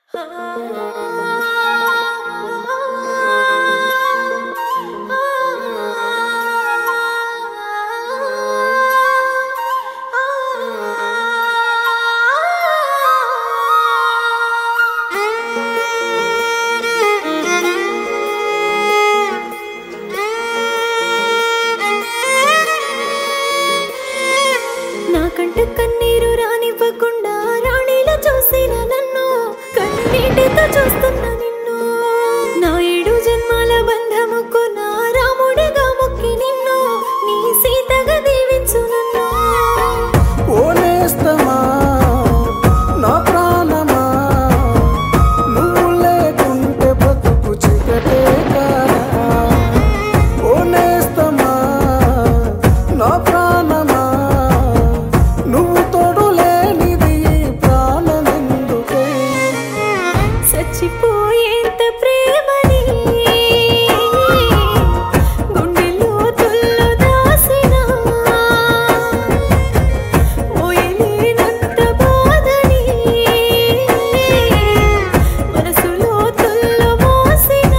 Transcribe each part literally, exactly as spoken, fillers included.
నాకంట కన్నీరు రానివ్వకుండా రాణిలా చూసిన నన్ను కన్నీటితో చూస్తున్న నిన్ను నా ఏడు జన్మాల బంధముకు నా రాముడిగా మొక్కి నిన్ను నీ సీతగా దీవించు నన్ను. ఓ నేస్తమా నా ప్రాణమా నువ్వు లేకుంటే బ్రతుకు చీకటే కాదా. ఓ నేస్తమా నా ప్రాణమా నువ్వు తోడు లేనిది ప్రాణమెందుకే. చచ్చిపోయేంత ప్రేమని గుండెలో తుల్లో దాసిన మోయలేనంత బాధని మనసులో తుల్లో మోసిన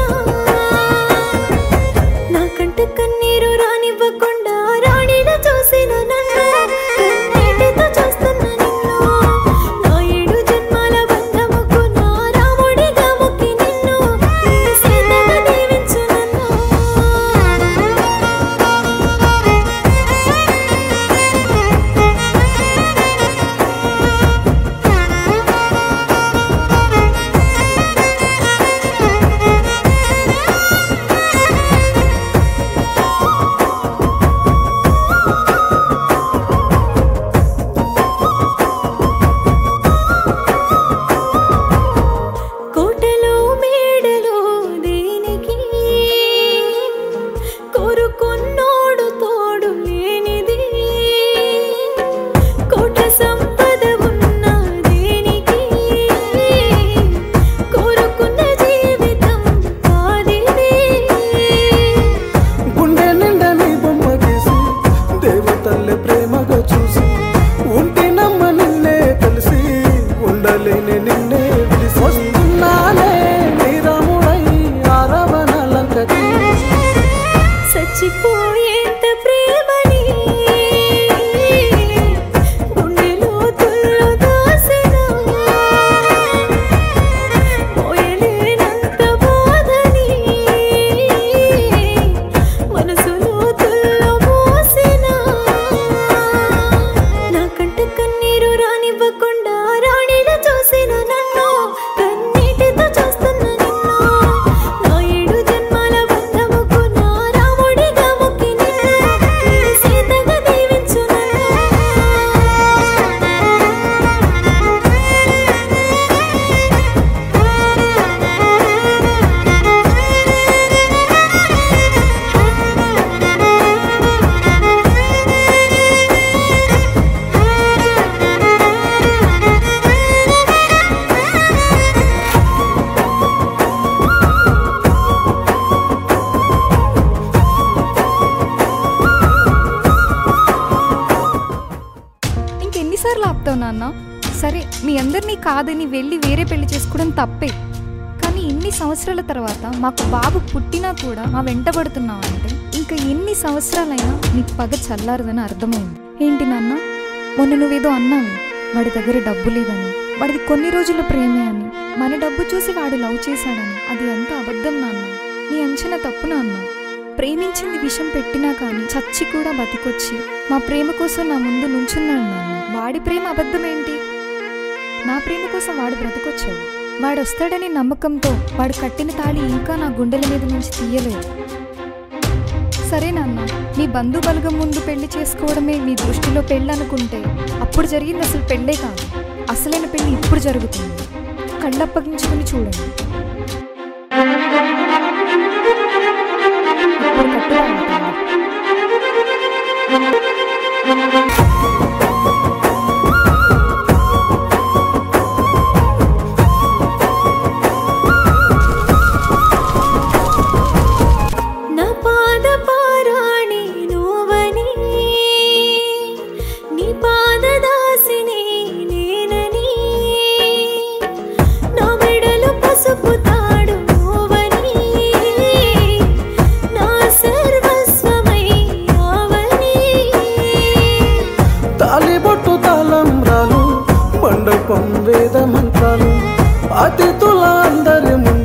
నాకంట కన్నీరు రానివ్వకుండా రాణిలా చూసిన నన్ను కన్నీటితో చూస్తున్న నిన్ను నా ఏడు జన్మాల బంధముకు నా రాముడిగా మొక్కి నిన్ను నీ సీతగా దీవించు నన్ను. కోటలో మేడలో దేనికి కోరుకున్నోడు తోడు లేనిది కోట్ల సంపద ఉన్న దేనికి కోరుకున్న జీవితం కాదిది. గుండె నిండా నీ బొమ్మ గీసి దేవతల్లే ప్రేమగా చూసి ఉంటే నమ్మ నిన్నే తెలిసి ఉండలేని నిన్నే విడిసి వస్తున్నానే నీ రాముడై ఆరవన లంకకి. చచ్చిపోయేంత ప్రేమని గుండెలో తుల్లో దాసిన మోయలేనంత బాధని మనసులో తుల్లో మోసిన నాకంట కన్నీరు రానివ్వకుండా రాణిలా చూసిన నన్ను కన్నీటితో చూస్తున్న నిన్ను నా ఏడు జన్మాల బంధముకు నా రాముడిగా మొక్కి నిన్ను నీ సీతగా దీవించు నన్ను. ఇంకెన్నిసార్లు ఆపుతావు నాన్న? సరే, మీ అందరినీ కాదని వెళ్ళి వేరే పెళ్లి చేసుకోవడం తప్పే. కానీ ఇన్ని సంవత్సరాల తర్వాత మాకు బాబు పుట్టినా కూడా మా వెంటబడుతున్నావు అంటే ఇంకా ఎన్ని సంవత్సరాలైనా నీ పగ చల్లారదని అర్థమైంది. ఏంటి నాన్న, మొన్న నువ్వేదో అన్నావు, వాడి దగ్గర డబ్బు లేదని, వాడిది కొన్ని రోజుల ప్రేమే అని, మన డబ్బు చూసి వాడు లవ్ చేశాడని. అది అంతా అబద్ధం నాన్న. నీ అంచనా తప్పు నాన్న. ప్రేమించింది విషం పెట్టినా కానీ చచ్చి కూడా బతికొచ్చి మా ప్రేమ కోసం నా ముందు నుంచున్నాడు నాన్న. వాడి ప్రేమ అబద్ధం ఏంటి? నా ప్రేమ కోసం వాడు బ్రతికొచ్చాడు. వాడు వస్తాడని నమ్మకంతో వాడు కట్టిన తాళి ఇంకా నా గుండెల మీద నుంచి తీయలేదు. సరే నాన్న, మీ బంధు బలగం ముందు పెళ్లి చేసుకోవడమే మీ దృష్టిలో పెళ్ళి అనుకుంటే అప్పుడు జరిగింది అసలు పెళ్ళే కాదు. అసలైన పెళ్లి ఇప్పుడు జరుగుతుంది. కళ్ళప్పగించుకుని చూడండి. ఇప్పుడు కట్టుగా పాదదాసిని నేనని నా మెడ మంత్రాలు అతిథుల అందరి ముందు